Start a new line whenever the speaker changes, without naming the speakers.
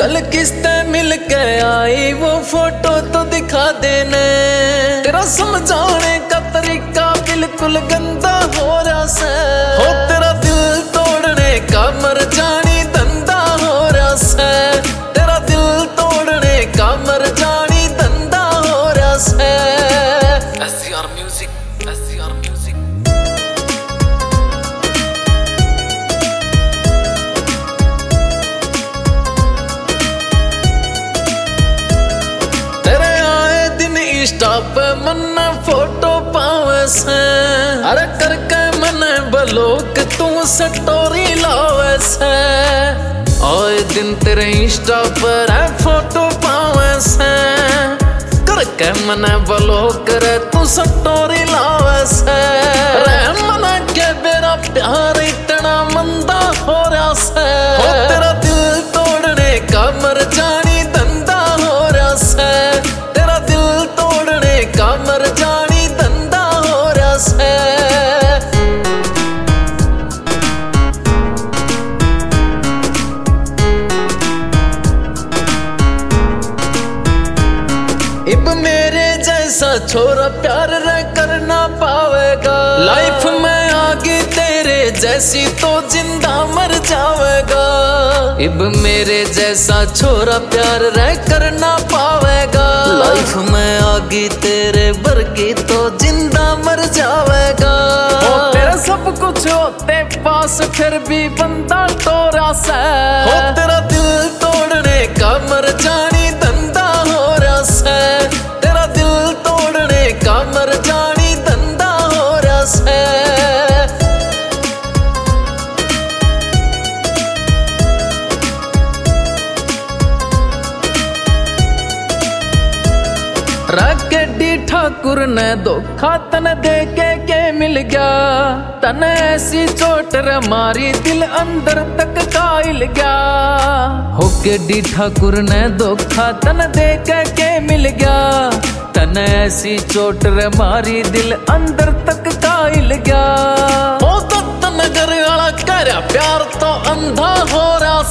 चल किसते मिल के आई वो फोटो तो दिखा देने। तेरा समझाने का तरीका बिल्कुल गंदा हो रहा से। हो तेरा दिल तोड़ने का मर जानी धंधा हो रहा से। तेरा दिल तोड़ने का मर जानी धंधा हो रहा से। SCR music, SCR music. तेरे आए दिन इंस्टा पे मन फोटो पावे से। अरे करके मन ब्लॉक तू स्टोरी लावे से। आए दिन तेरे इंस्टा पर है फोटो पावे से। करके मन ब्लॉक रे तू स्टोरी लावे से। रे मन के मेरा प्यार इतना मंदा हो रहा से। हो तेरा दिल तोड़ने का मर जानी धंधा हो रहा से। तेरा दिल तोड़ने का मर जानी धंधा हो रहा से। इब मेरे जैसा छोरा प्यार रे करना पावेगा। लाइफ में आगे तेरे जैसी तो जिंदा मर जावेगा। इब मेरे जैसा छोरा प्यार रे करना पावेगा। लाइफ में आगे तेरे वर्गी तो जिंदा मर जावेगा। तेरा सब कुछ होते पास फिर भी बंदा टोरा से। हो तेरा दिल तोड़ने का मर जानी धंधा हो रहा से। तेरा दिल तोड़ने का मर जानी धंधा हो रहा से। राकेडी ठाकुर ने धोखा तन दे के मिल गया। तन ऐसी चोट रे मारी दिल अंदर तक का हिल गया। होके डी ठाकुर ने धोखा तन दे के मिल गया। तन ऐसी चोट रे मारी दिल अंदर तक का हिल गया। ओ दत्त नगर वाला कर प्यार तो अंधा हो रहा